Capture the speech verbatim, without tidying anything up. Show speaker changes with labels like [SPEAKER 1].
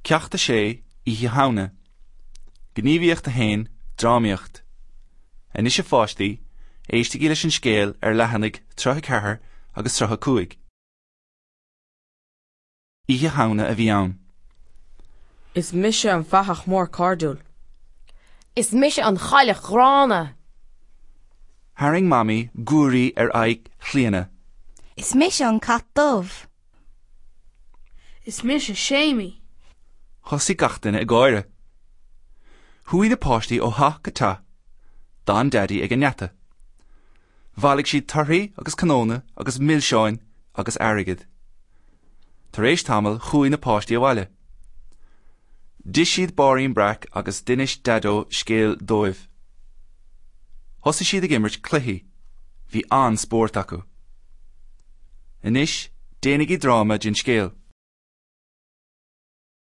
[SPEAKER 1] Ceachta sé ihe hauna. Gníomhaíocht a hain drámaíocht. An is a fáistí, éiste gíle sin scéal ar lehannig trotha cethar agus trotha cúig. Ihe hauna a bhí ann.
[SPEAKER 2] Is mise an fachach mór cardúil.
[SPEAKER 3] Is mise an chailech grána.
[SPEAKER 1] Haring mami gúri ar aig chliana.
[SPEAKER 4] Is mise an cat dubh.
[SPEAKER 5] Is mise séimi.
[SPEAKER 1] Chosí gachtain a gáire. Huí na páistí ó ha go ta, dan daddy ag an neata. Bhalig siad tarthaí agus canóna agus millseáin agus airigid. Tar éis tamil chuí na páistí a bhaile. Dis siad barín brac agus dinis dadó scéal dóibh. Thosa siad ag imirt cluichí, hí an spórt acu. Inis, déananig í dráma gin scéal.